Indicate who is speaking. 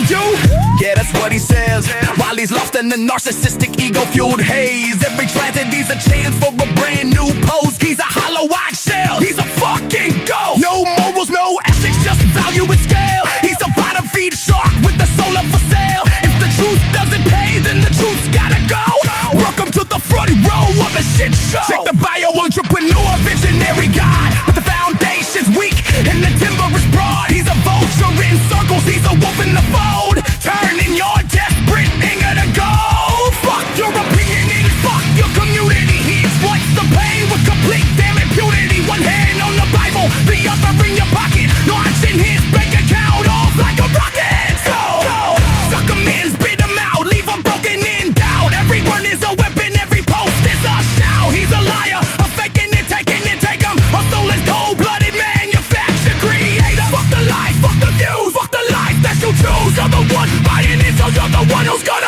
Speaker 1: do? Yeah, that's what he says, while he's lost in the narcissistic ego-fueled haze. Every tragedy's a chance for a brand new pose. He's a hollow-eyed shell, he's a fucking ghost. No morals, no ethics, just value and scale. He's a bottom-feed shark with the soul of a sail. If the truth doesn't pay, then the truth's gotta go. Welcome to the front row of a shit show. Check the bio, entrepreneur, visionary god, but the foundation's weak and the timber is broad. He's a vulture in circles, he's a wolf in the fold, turning your desperate anger to gold. Fuck your opinion and fuck your community. He exploits the pain with complete damn impunity. One hand on the Bible, the other in your pocket, launching his bank account off like a rocket. So suck him in, spit him out, leave him broken in doubt. Every word is a weapon, every post is a shout. He's a liar, a faking it, taking it, take him. A soulless, cold-blooded manufactured creator. Fuck the life, fuck the views, fuck the life that you choose. You're the one buying it, so you're the one who's gonna